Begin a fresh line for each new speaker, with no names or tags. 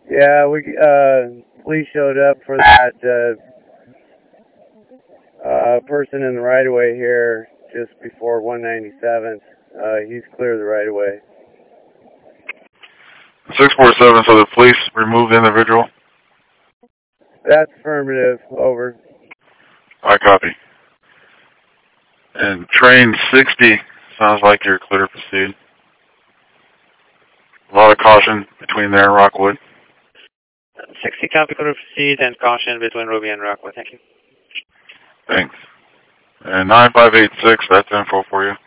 Yeah, police showed up for that person in the right of way here just before 197th. He's clear of the right of way.
647, so the police removed the individual?
That's affirmative. Over.
I copy. And train 60, sounds like you're clear to proceed. A lot of caution between there and Rockwood.
60 copy, clear to proceed, and caution between Ruby and Rockwood. Thank you.
Thanks. And 9586, that's info for you.